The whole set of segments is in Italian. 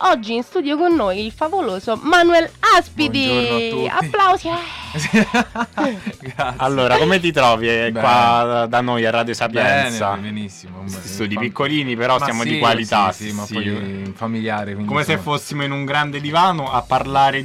oggi in studio con noi il favoloso Manuel Aspidi. Buongiorno a tutti. Applausi. Grazie. Allora, come ti trovi qua da noi a Radio Sapienza? Bene, benissimo. Studi piccolini, però ma siamo sì, di qualità. sì, ma poi familiare. Come se fossimo in un grande divano a parlare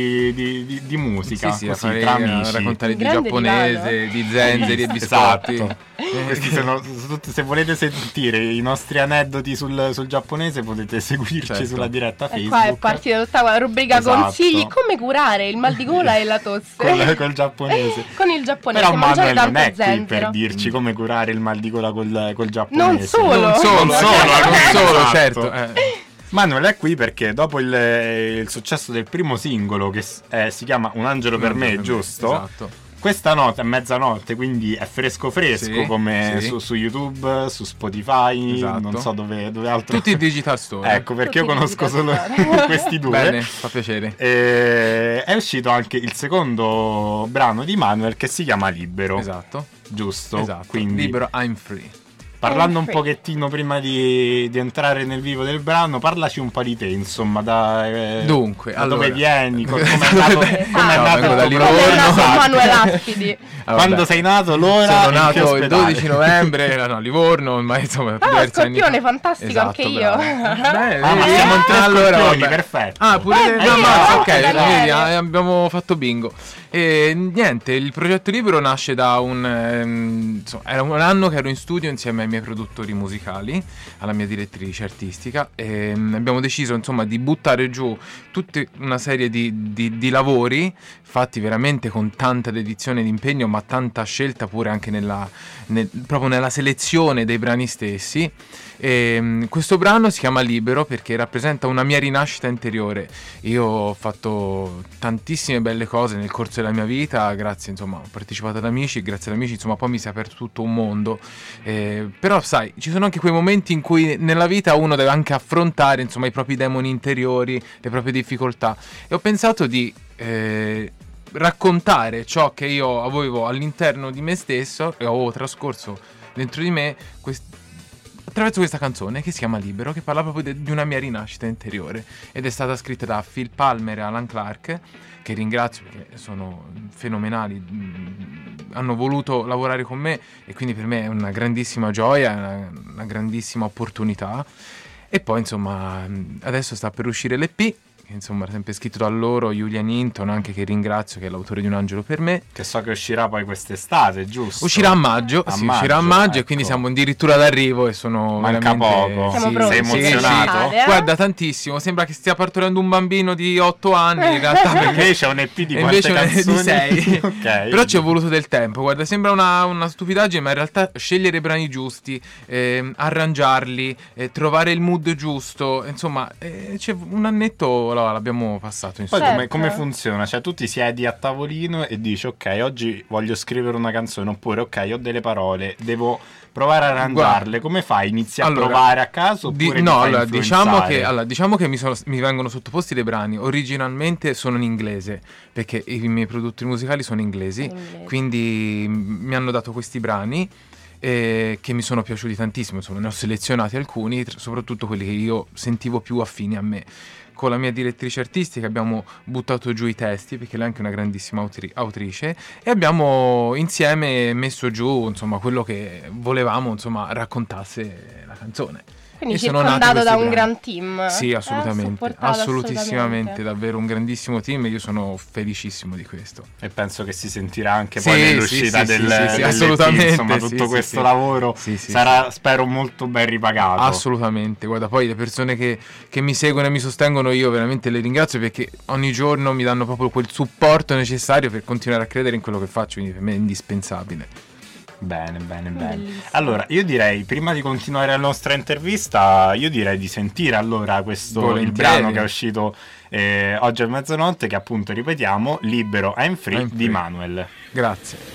di musica, sì, così, tra amici. A raccontare di Grande giapponese, divano. di zenzeri e biscotti. Esatto. Questi se volete sentire i nostri aneddoti sul giapponese, potete seguirci Certo. sulla diretta E Facebook. qua è partita tutta la rubrica Esatto. consigli come curare il mal di gola e la tosse. Col giapponese. Con il giapponese, Però mangiare Manuel non è tanto qui zenzero. per dirci come curare il mal di gola col giapponese. Non solo. Non solo, Esatto. certo. Manuel è qui perché dopo il successo del primo singolo, che si chiama Un angelo per me, giusto? Esatto. Questa notte è mezzanotte, quindi è fresco Sì, come sì. su YouTube, su Spotify, Esatto. non so dove altro. Tutti i digital store. Ecco, perché io Tutti conosco solo digital. questi due. Bene, fa piacere. È uscito anche il secondo brano di Manuel che si chiama Libero. Esatto. Giusto? Esatto. Quindi, Libero, I'm free. parlando un Free. pochettino prima di entrare nel vivo del brano, parlaci un po' di te, insomma, Dunque, da allora, dove vieni, come è da nato, dove- com'è Ciao, nato vengo il da tuo Livorno. Come è nato Esatto. Manuel Aspidi? Quando sei nato, l'ora, sono in che nato il ospedale? 12 novembre, a Livorno, ma insomma diversi anni Scorpione, fa. fantastico, Esatto, anche io. bravo. Bene, Ah, ma vedi? siamo in tre Allora, scorpioni, vabbè. perfetto. Ah, pure no, io, ma ok, anche da vedi, bene. abbiamo fatto bingo. E niente, il progetto Libero nasce da insomma, era un anno che ero in studio insieme ai miei produttori musicali, alla mia direttrice artistica, e abbiamo deciso insomma di buttare giù tutta una serie di lavori fatti veramente con tanta dedizione ed impegno, ma tanta scelta pure anche proprio nella selezione dei brani stessi. E questo brano si chiama Libero perché rappresenta una mia rinascita interiore. Io ho fatto tantissime belle cose nel corso della mia vita, grazie, insomma, ho partecipato ad amici, grazie ad amici, insomma, poi mi si è aperto tutto un mondo. Però sai, ci sono anche quei momenti in cui nella vita uno deve anche affrontare, insomma, i propri demoni interiori, le proprie difficoltà, e ho pensato di raccontare ciò che io avevo all'interno di me stesso e avevo trascorso dentro di me attraverso questa canzone che si chiama Libero, che parla proprio di una mia rinascita interiore, ed è stata scritta da Phil Palmer e Alan Clark, che ringrazio perché sono fenomenali, hanno voluto lavorare con me e quindi per me è una grandissima gioia, una grandissima opportunità. E poi insomma adesso sta per uscire l'EP, che insomma è sempre scritto da loro, Julian Hinton, anche, che ringrazio, che è l'autore di Un angelo per me. Che so che uscirà poi quest'estate, giusto? Uscirà a maggio, uscirà a maggio, ecco. e quindi siamo addirittura d'arrivo e sono Manca veramente... poco. Siamo Sì, pronti. Sei emozionato? Sì. Guarda, tantissimo, sembra che stia partorendo un bambino di 8 anni in realtà, perché Invece è un EP di e quante invece canzoni? di 6. Ok. Però ci è voluto del tempo. Guarda, sembra una stupidaggine, ma in realtà scegliere i brani giusti, arrangiarli, trovare il mood giusto, insomma, c'è un annetto l'abbiamo passato Poi insieme. Certo. come funziona? Cioè tu ti siedi a tavolino e dici ok, oggi voglio scrivere una canzone, oppure ok, ho delle parole, devo provare a arrangiarle. Come fai? Inizi a provare a caso oppure no, ti fai allora, influenzare? diciamo che mi vengono sottoposti dei brani. Originalmente sono in inglese, perché i miei produttori musicali sono inglesi, quindi mi hanno dato questi brani che mi sono piaciuti tantissimo, insomma, ne ho selezionati alcuni, soprattutto quelli che io sentivo più affini a me. Con la mia direttrice artistica abbiamo buttato giù i testi, perché lei è anche una grandissima autrice, e abbiamo insieme messo giù, insomma, quello che volevamo, insomma, raccontasse la canzone. Quindi E sono nati circondato da questi un brani. gran team. Sì, assolutamente, supportato assolutissimamente, davvero un grandissimo team, e io sono felicissimo di questo. E penso che si sentirà anche Sì, poi sì, nell'uscita sì, dell'EP, sì, assolutamente, insomma, sì, tutto sì, questo sì. lavoro Sì, sì, sarà, spero, molto ben ripagato. Assolutamente, guarda, poi le persone che mi seguono e mi sostengono, io veramente le ringrazio, perché ogni giorno mi danno proprio quel supporto necessario per continuare a credere in quello che faccio, quindi per me è indispensabile. Bene. Bellissimo. Allora, io direi, prima di continuare la nostra intervista, io direi di sentire allora il Volentieri. brano che è uscito oggi a mezzanotte, che appunto, ripetiamo, Libero, I'm Free, di Manuel. Grazie.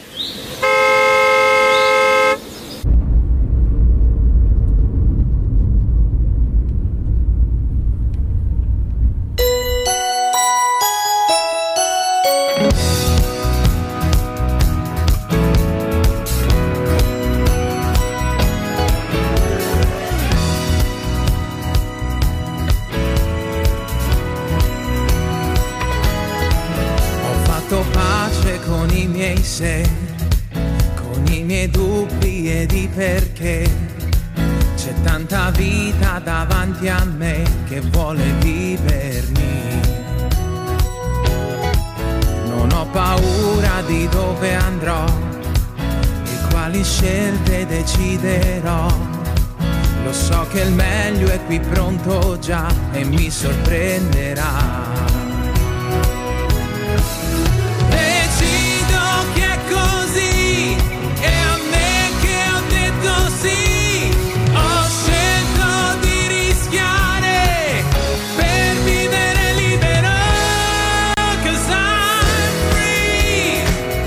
fatto pace con i miei se, con i miei dubbi ed i perché. C'è tanta vita davanti a me che vuole vivermi. Non ho paura di dove andrò e quali scelte deciderò. Lo so che il meglio è qui pronto già e mi sorprenderà. Decido che è così, è a me che ho detto sì. Ho scelto di rischiare per vivere libero, 'cause I'm free,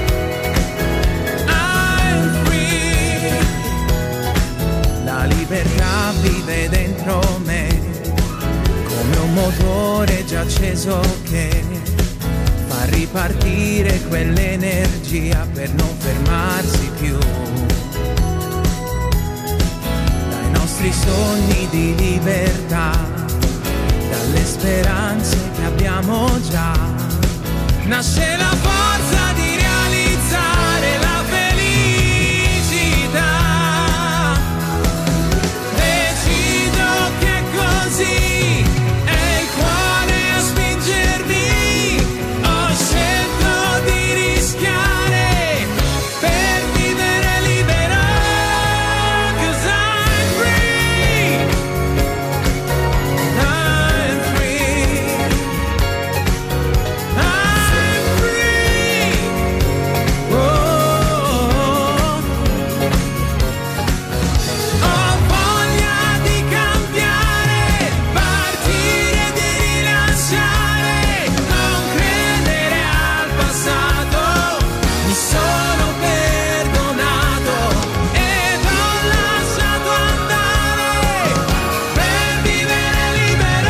I'm free. La libertà vive dentro me, come un motore già acceso che fa ripartire quell'energia per non fermarsi più. Dai nostri sogni di libertà, dalle speranze che abbiamo già, nasce la forza di realizzare la felicità. Decido che è così, è il cuore a spingermi. Ho scelto di rischiare per vivere libero, 'cause I'm free, I'm free, I'm free. Oh, ho voglia di cambiare, partire, di rilasciare, non credere al passato. Mi sono perdonato ed ho lasciato andare per vivere libero.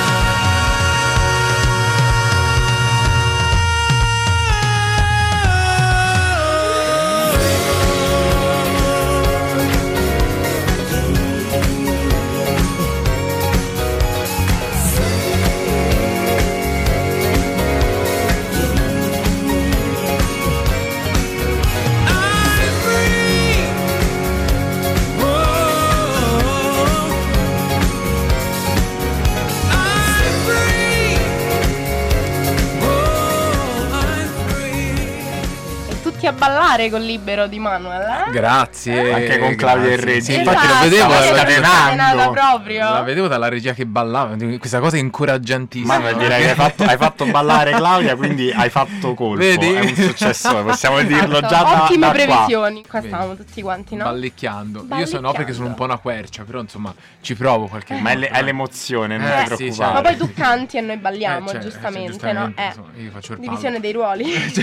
I'm free. Oh, I'm free. Oh, I'm free. E tutti a ballare col Libero di Manuel, eh? Grazie. Anche con Claudia grazie. Enretti. Sì, Esatto, infatti lo vedevo che dalla è scatenata proprio. La vedevo dalla regia che ballava, questa cosa è incoraggiantissima. Ma direi che hai fatto ballare Claudia, quindi hai fatto colpo. Vedi? È un successore, possiamo dirlo Esatto. già da Ottime qua. previsioni. Qua Vedi. stavamo tutti quanti, no? Ballicchiando. Io so no, perché sono un po' una quercia, però insomma ci provo qualche Ma volta. è l'emozione, non Eh, ti sì, preoccupare. Ma poi tu canti e noi balliamo, cioè, giustamente, no? insomma, io faccio il Divisione dei ruoli.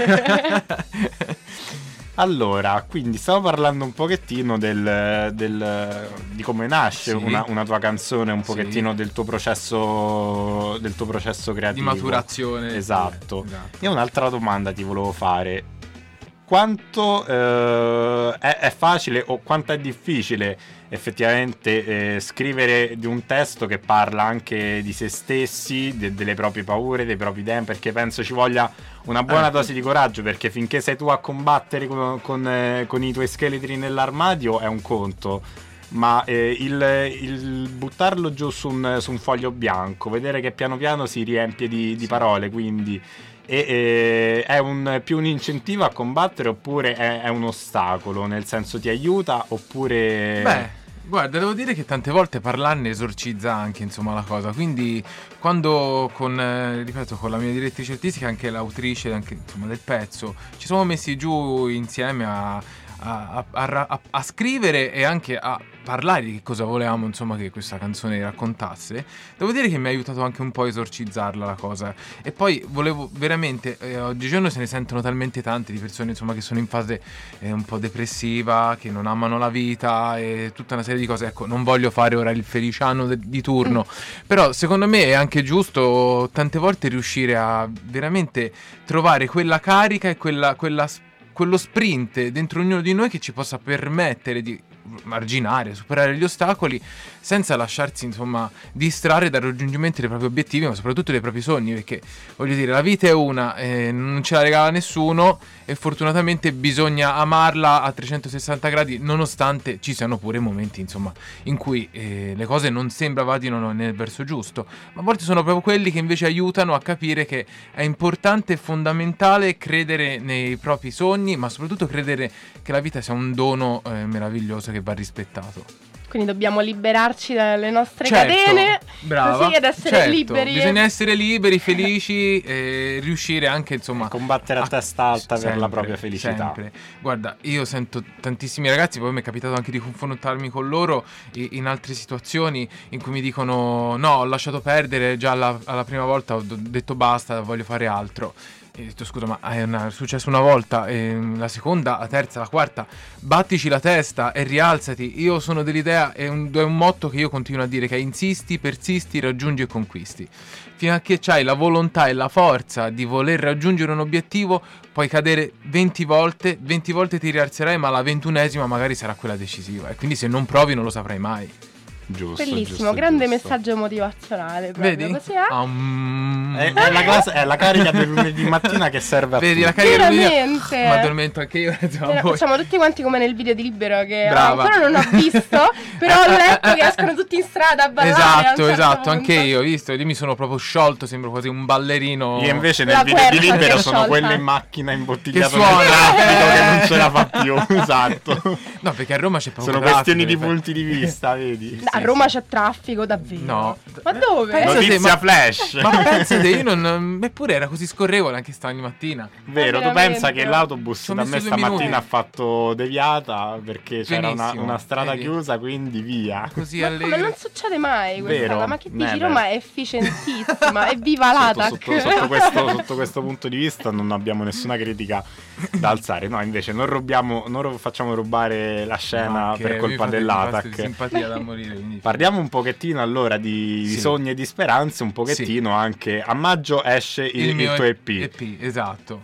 Allora, quindi stavo parlando un pochettino di come nasce Sì. una tua canzone, un Sì. pochettino del tuo processo creativo. di maturazione. Esatto. Esatto. Io un'altra domanda ti volevo fare. Quanto è facile o quanto è difficile effettivamente scrivere di un testo che parla anche di se stessi, delle proprie paure, dei propri idee, perché penso ci voglia una buona dose di coraggio, perché finché sei tu a combattere con i tuoi scheletri nell'armadio è un conto, ma il buttarlo giù su un foglio bianco, vedere che piano piano si riempie di parole, quindi è più un incentivo a combattere oppure è un ostacolo, nel senso ti aiuta oppure... Beh, guarda, devo dire che tante volte parlarne esorcizza anche, insomma, la cosa. Quindi quando ripeto, con la mia direttrice artistica, anche l'autrice anche, insomma, del pezzo, ci siamo messi giù insieme a scrivere e anche a parlare di che cosa volevamo, insomma, che questa canzone raccontasse. Devo dire che mi ha aiutato anche un po' a esorcizzarla la cosa. E poi volevo veramente, oggigiorno se ne sentono talmente tante di persone, insomma, che sono in fase un po' depressiva, che non amano la vita e tutta una serie di cose. Ecco, non voglio fare ora il feliciano di turno, però secondo me è anche giusto tante volte riuscire a veramente trovare quella carica e quello sprint dentro ognuno di noi che ci possa permettere di marginare, superare gli ostacoli senza lasciarsi insomma distrarre dal raggiungimento dei propri obiettivi, ma soprattutto dei propri sogni, perché voglio dire, la vita è una, non ce la regala nessuno e fortunatamente bisogna amarla a 360 gradi, nonostante ci siano pure momenti insomma in cui le cose non sembra vadino nel verso giusto, ma a volte sono proprio quelli che invece aiutano a capire che è importante e fondamentale credere nei propri sogni, ma soprattutto credere che la vita sia un dono meraviglioso che va rispettato. Quindi dobbiamo liberarci dalle nostre catene, brava, così ad essere liberi. Bisogna essere liberi, felici e riuscire anche insomma combattere a testa alta per la propria felicità. Sempre. Guarda, io sento tantissimi ragazzi, poi mi è capitato anche di confrontarmi con loro in altre situazioni in cui mi dicono no, ho lasciato perdere, già alla prima volta ho detto basta, voglio fare altro. E ho detto scusa, ma è successo una volta, la seconda, la terza, la quarta, battici la testa e rialzati. Io sono dell'idea, è un motto che io continuo a dire, che è insisti, persisti, raggiungi e conquisti. Fino a che c'hai la volontà e la forza di voler raggiungere un obiettivo, puoi cadere 20 volte ti rialzerai, ma la 21esima magari sarà quella decisiva, e quindi se non provi non lo saprai mai. Giusto, bellissimo, grande messaggio motivazionale proprio. Vedi? Così, È la carica del lunedì mattina che serve a vedi, tutti. la carica del veramente. Ma addormento anche io. Facciamo tutti quanti come nel video di Libero, che brava, ancora non ho visto, però ho letto che escono tutti in strada a ballare. Esatto, anche io ho visto. Io mi sono proprio sciolto, sembro quasi un ballerino. Io invece nel video di Libero sono quello in macchina imbottigliato nel traffico che non ce la fa più. Esatto. No, perché a Roma c'è proprio sono questioni di punti di vista, vedi? A Roma c'è traffico davvero. No. Ma dove? Notizia flash. Ma pensate, io non. Eppure era così scorrevole anche stamattina. Vero, tu pensa che l'autobus da me stamattina ha fatto deviata perché c'era una strada chiusa, quindi via. Così ma non succede mai questa cosa. Ma che dici? Roma è efficientissima. Evviva l'ATAC. Sotto questo punto di vista non abbiamo nessuna critica da alzare. No, invece non facciamo rubare la scena per colpa dell'ATAC. Simpatia da morire. Parliamo un pochettino allora di sogni e di speranze, un pochettino anche. A maggio esce il tuo EP. Esatto.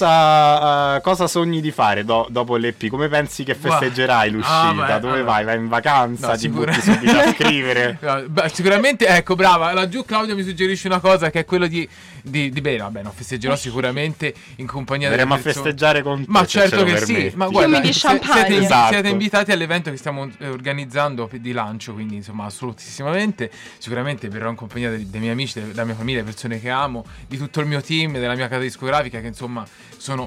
Cosa sogni di fare dopo l'EP? Come pensi che festeggerai l'uscita? Dove vai? Vai in vacanza? No, ti butti subito a scrivere? Sicuramente, ecco, brava. Laggiù Claudia mi suggerisce una cosa, che è quello di bene, vabbè, no, festeggerò sicuramente in compagnia delle persone. Ma festeggiare con te, ma certo che sì. Ma guarda, siete invitati all'evento che stiamo organizzando di lancio, quindi insomma assolutissimamente. Sicuramente verrò in compagnia dei miei amici, della mia famiglia, persone che amo, di tutto il mio team, della mia casa discografica, che insomma sono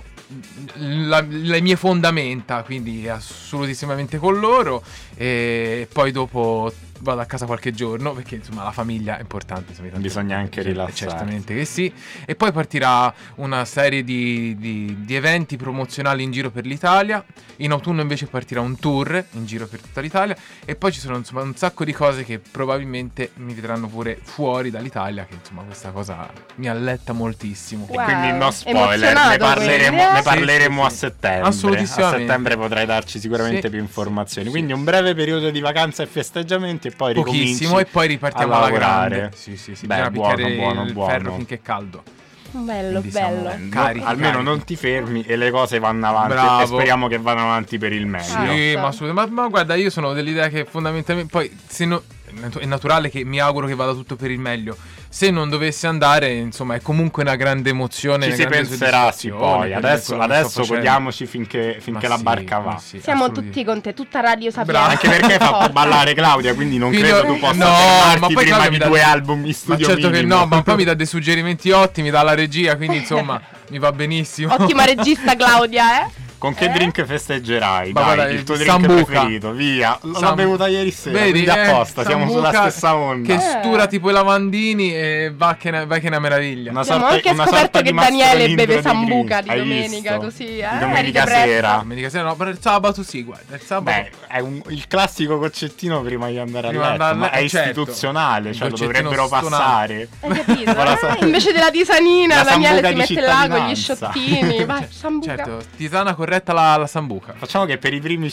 le mie fondamenta, quindi assolutissimamente con loro. E poi dopo vado a casa qualche giorno, perché insomma la famiglia è importante, bisogna anche rilassare. Certamente che sì. E poi partirà una serie di eventi promozionali in giro per l'Italia. In autunno invece partirà un tour in giro per tutta l'Italia. E poi ci sono insomma un sacco di cose che probabilmente mi vedranno pure fuori dall'Italia, che insomma questa cosa mi alletta moltissimo. Wow. E quindi no spoiler, ne parleremo a settembre. Assolutamente. A settembre potrai darci sicuramente più informazioni. Quindi un breve periodo di vacanza e festeggiamenti, e poi pochissimo, e poi ripartiamo alla grande. Sì. Beh, buono. Il ferro finché è caldo. Bello. Almeno non ti fermi e le cose vanno avanti. Bravo. E speriamo che vadano avanti per il meglio. Sì, ma assolutamente. Ma guarda, io sono dell'idea che fondamentalmente poi è naturale che mi auguro che vada tutto per il meglio. Se non dovesse andare, insomma, è comunque una grande emozione. Ci si penserà poi. Adesso godiamoci finché la barca va. Siamo tutti con te, tutta Radio Sapienza. Anche perché hai fatto ballare Claudia, quindi non credo tu possa fermarti prima di 2 album in studio. Ma certo minimo. che no, ma poi mi dà dei suggerimenti ottimi dalla regia, quindi insomma mi va benissimo. Ottima regista Claudia, Con che drink festeggerai? Dai, il tuo drink Sambuca preferito, via. L'ho bevuta ieri sera, vedi, apposta, siamo sulla stessa onda. Che stura tipo i lavandini e vai che è una meraviglia. Abbiamo anche scoperto che Daniele beve Sambuca di domenica, così, domenica sera. Domenica sera no, per il sabato sì, guarda, il sabato. Beh, è il classico goccettino prima di andare a letto, ma è istituzionale, cioè lo dovrebbero passare. Hai capito? Invece della tisanina, Daniele si mette là con gli sciottini. Vai, Sambuca. Certo, tisana corretta la Sambuca. Facciamo che per i primi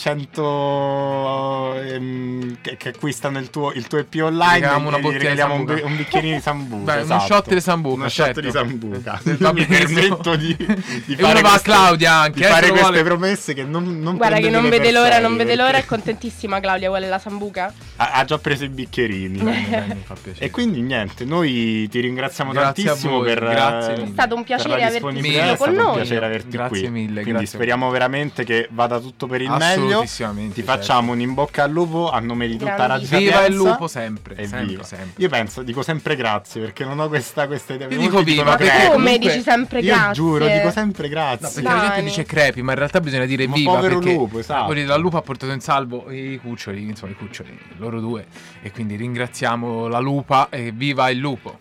100 che acquistano il tuo EP online gli regaliamo un bicchierino di Sambuca. Beh, uno shot di Sambuca. Uno shot di Sambuca. Mi permetto di fare uno va a Claudia anche, di fare queste promesse che non guarda che non vede l'ora, è contentissima Claudia, vuole la Sambuca. Ha già preso i bicchierini. Mi fa piacere. E quindi niente, noi ti ringraziamo Grazie tantissimo a voi, grazie per È stato un piacere averti qui mille, con un noi. piacere averti Grazie qui. mille, Quindi grazie speriamo veramente che vada tutto per il meglio. Assolutissimamente, Ti certo. facciamo un in bocca al lupo a nome di tutta Radio Grandissimo. Viva il Sapienza. lupo sempre, E sempre, viva. sempre. Io dico sempre grazie perché non ho questa idea. Io Molti dico dicono viva, perché crepi. Come comunque- dici sempre Io grazie? giuro, dico sempre No, grazie. perché la gente Dai. dice crepi, ma in realtà bisogna dire Ma viva, povero perché lupo, esatto. quelli della lupa ha portato in salvo i cuccioli, insomma i cuccioli, loro due, e quindi ringraziamo la lupa e viva il lupo.